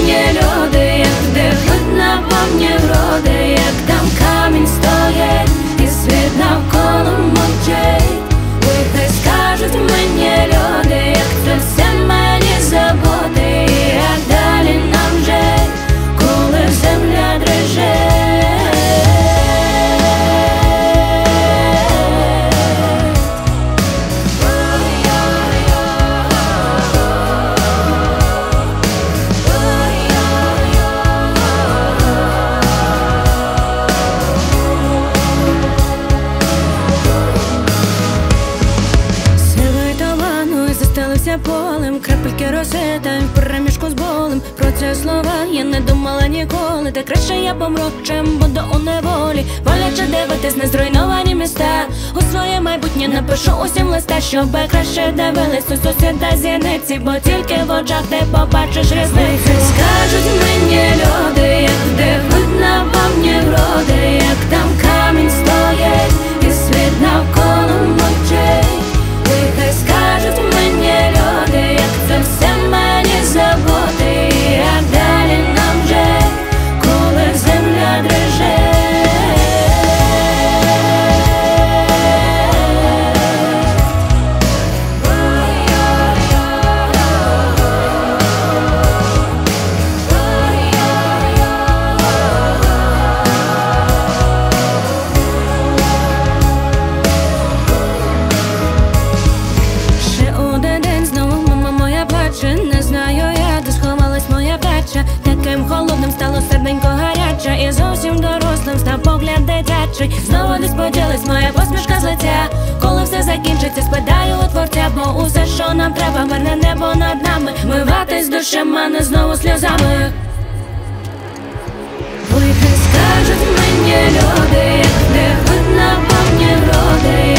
мені люди, як вдихнуть на повні груди, як там камінь стоїть і світ навколо мовчить. Ой, хай скажуть мені люди, як це все мені забути, і як далі нам жить, коли земля дрижить. Полем, крапельки роси, та в перемішку з болем. Про це слова я не думала ніколи. Та краще я помру, чим буду у неволі. Боляче дивитись на зруйновані міста. У своє майбутнє напишу усім листа, щоби краще дивились у сусіда зіниці, бо тільки в очах ти побачиш різницю. Скажуть мені люди, як вдихнуть на повні груди, як там камінь стоїть і світ навколо мовчить. Хай скажуть мені люди, як це все мені забути, і як далі нам жить, коли земля дрижить. Не знаю я, де сховалась моя вдача. Таким холодним стало серденько гаряче, і зовсім дорослим став погляд дитячий. Знову десь поділась моя посмішка з лиця. Коли все закінчиться, спитаю у творця, бо усе, що нам треба, мирне небо над нами, миватись душами, не знову сльозами. Ой, хай скажуть мені люди, як вдихнуть на повні груди,